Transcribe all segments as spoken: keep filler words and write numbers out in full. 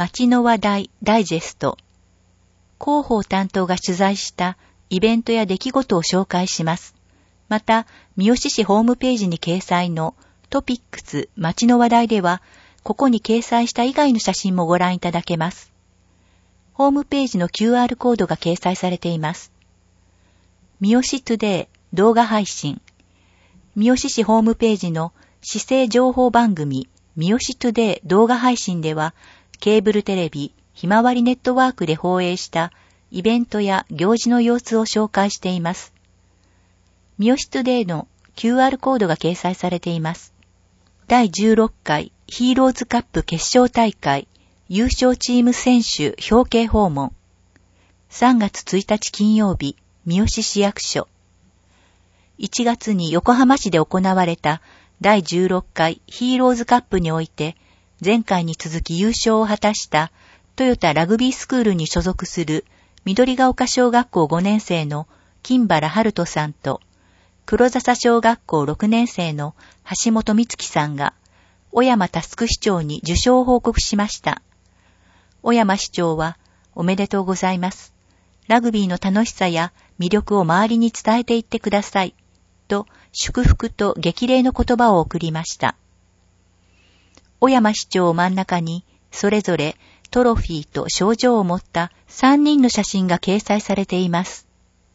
街の話題ダイジェスト。広報担当が取材したイベントや出来事を紹介します。また、三好市ホームページに掲載のトピックス街の話題では、ここに掲載した以外の写真もご覧いただけます。ホームページの キューアール コードが掲載されています。三好トゥデイ動画配信。三好市ホームページの市政情報番組三好トゥデイ動画配信では、ケーブルテレビひまわりネットワークで放映したイベントや行事の様子を紹介しています。三好トゥデイの キューアール コードが掲載されています。だいじゅうろっかいヒーローズカップ決勝大会優勝チーム選手表敬訪問。さんがつついたち金曜日、三好市役所。いちがつに横浜市で行われただいじゅうろっかいヒーローズカップにおいて、前回に続き優勝を果たしたトヨタラグビースクールに所属する緑ヶ丘小学校ごねん生の金原春人さんと、黒笹小学校ろくねん生の橋本美月さんが、小山佑市長に受賞を報告しました。小山市長は、おめでとうございます。ラグビーの楽しさや魅力を周りに伝えていってください。と、祝福と激励の言葉を送りました。小山市長を真ん中に、それぞれトロフィーと賞状を持ったさんにんの写真が掲載されています。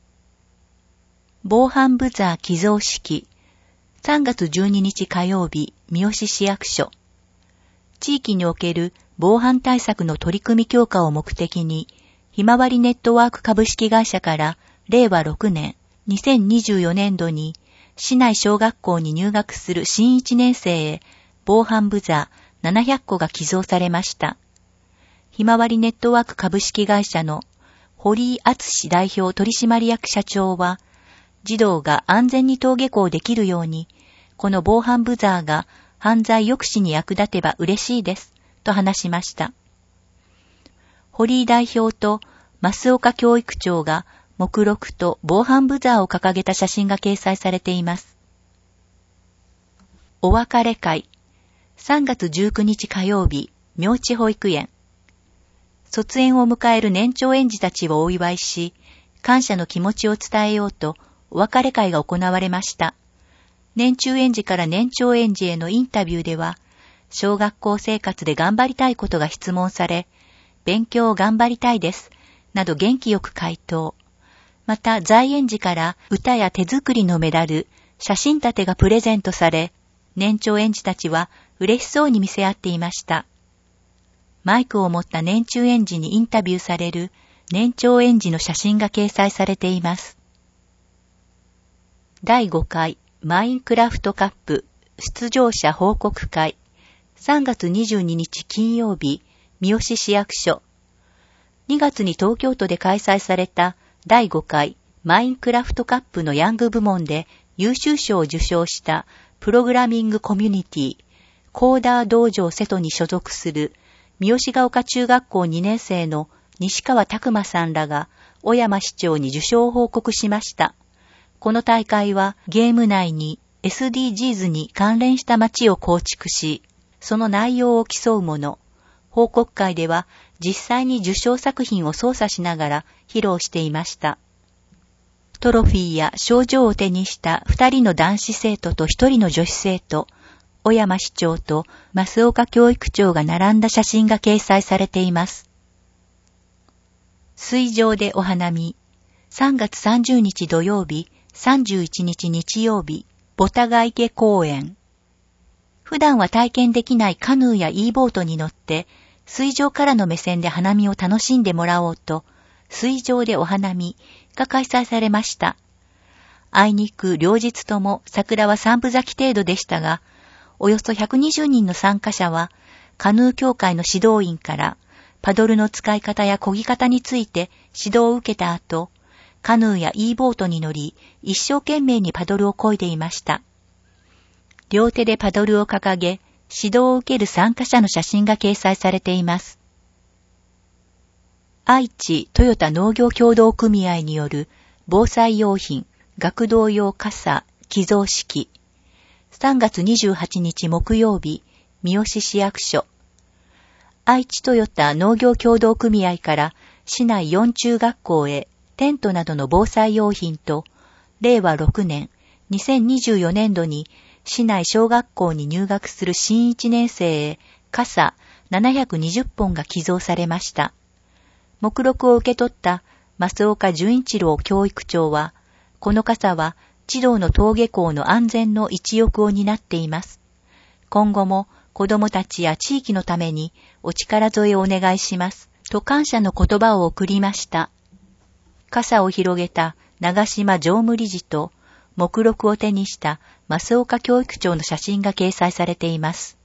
防犯ブザー寄贈式。さんがつじゅうににち火曜日、三好市役所。地域における防犯対策の取り組み強化を目的に、ひまわりネットワーク株式会社かられいわろくねん、にせんにじゅうよねんどに市内小学校に入学する新いちねん生へ防犯ブザーななひゃっこが寄贈されました。ひまわりネットワーク株式会社の堀井敦代表取締役社長は、児童が安全に登下校できるように、この防犯ブザーが犯罪抑止に役立てば嬉しいです、と話しました。堀井代表と増岡教育長が目録と防犯ブザーを掲げた写真が掲載されています。お別れ会。さんがつじゅうくにち火曜日、明智保育園。卒園を迎える年長園児たちをお祝いし、感謝の気持ちを伝えようと、お別れ会が行われました。年中園児から年長園児へのインタビューでは、小学校生活で頑張りたいことが質問され、勉強を頑張りたいです、など元気よく回答。また在園児から歌や手作りのメダル、写真立てがプレゼントされ、年長園児たちは嬉しそうに見せ合っていました。マイクを持った年中園児にインタビューされる年長園児の写真が掲載されています。だいごかいマインクラフトカップ出場者報告会。さんがつにじゅうににち金曜日、三好市役所。にがつに東京都で開催されただいごかいマインクラフトカップのヤング部門で優秀賞を受賞したプログラミングコミュニティコーダー道場瀬戸に所属する三好ヶ丘中学校にねん生の西川拓馬さんらが小山市長に受賞を報告しました。この大会はゲーム内に エスディージーズ に関連した街を構築し、その内容を競うもの。報告会では実際に受賞作品を操作しながら披露していました。トロフィーや賞状を手にした二人の男子生徒と一人の女子生徒、小山市長と増岡教育長が並んだ写真が掲載されています。水上でお花見。さんがつさんじゅうにち土曜日、さんじゅういちにち日曜日、ボタガ池公園。普段は体験できないカヌーや e ボートに乗って、水上からの目線で花見を楽しんでもらおうと、水上でお花見が開催されました。あいにく両日とも桜は三分咲き程度でしたが、およそひゃくにじゅうにんの参加者は、カヌー協会の指導員から、パドルの使い方や漕ぎ方について指導を受けた後、カヌーや e ボートに乗り、一生懸命にパドルを漕いでいました。両手でパドルを掲げ、指導を受ける参加者の写真が掲載されています。愛知トヨタ農業協同組合による防災用品、学童用傘寄贈式。さんがつにじゅうはちにち木曜日、三好市役所。 愛知トヨタ農業協同組合から市内よん中学校へテントなどの防災用品と、れいわろくねん、にせんにじゅうよねんどに市内小学校に入学する新いちねん生へ傘ななひゃくにじゅっぽんが寄贈されました。目録を受け取った増岡純一郎教育長は、この傘は児童の登下校の安全の一翼を担っています。今後も子どもたちや地域のためにお力添えをお願いします。と感謝の言葉を送りました。傘を広げた長島常務理事と目録を手にした増岡教育長の写真が掲載されています。